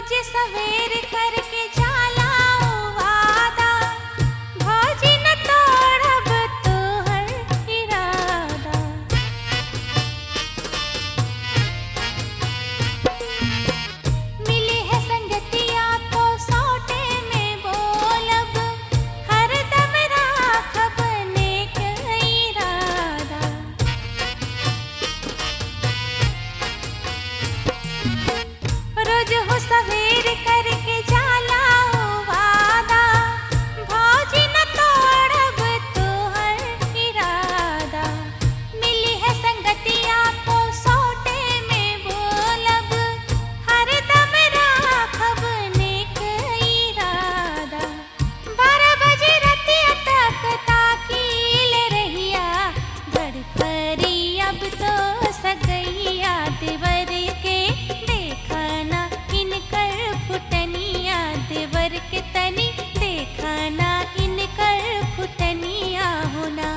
रोज सवेर करके जाला वादा, भौजी न तोड़ब तोहर इरादा। मिली है संगतिया तो सौटे में बोलब, हरदम राखब नेक इरादा। रोज हो सवेर करके जाला वादा, भौजी न तोड़ब तोहर इरादा। मिली है संगतिया तो सौटे में बोलब, हरदम राखब नेक इरादा। 12 बजे रतिया तक ताकील रहिया, धड़फरी अब तो सगैया। देवर के देखना इनकर फुटनिया, देवर के तनी देखना इनकर फुटनिया होना।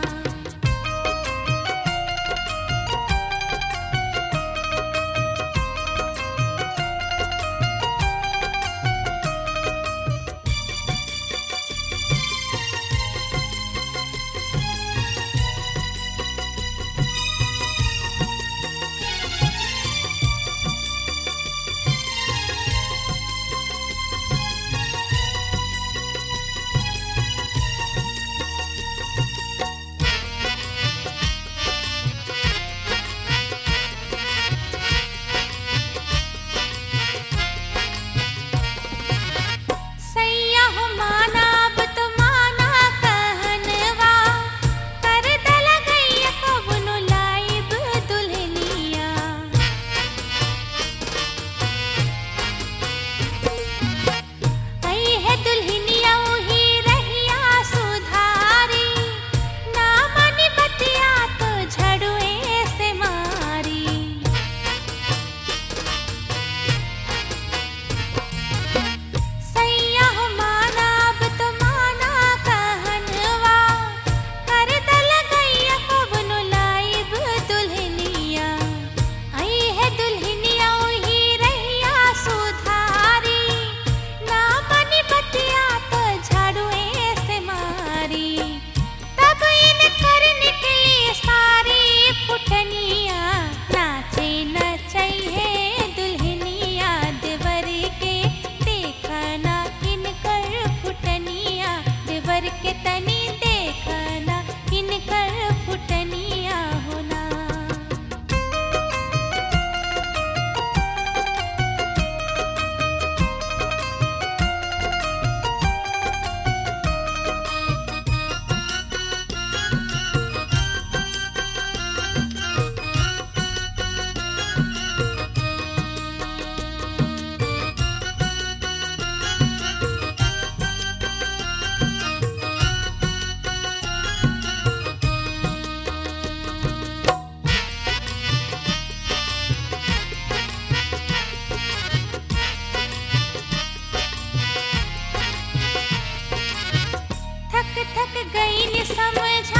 सैया हो माना अब तो माना कहनवा, कर दला गैया कबनो लाइब दुल्हनिया। आई है दुल्हनिया वही रहिया सुधारी, ना मानी बतिया तो झड़ुए से मारी। सैया हो माना अब तो माना कहनवा, कर दल गैया कबनो लाइब दुल्हनिया। आई है दुल्हनिया वही रहिया सुधारी, ना मानी बतिया तो झाड़ुए से मारी। तब इनकर निकली सारी फुटनिया, नाचे नचैहे दुल्हनिया। देवर के देखना इनकर फुटनिया, देवर के तनी देखना इनकर फुटनिया होना। थक थक गई नि समझा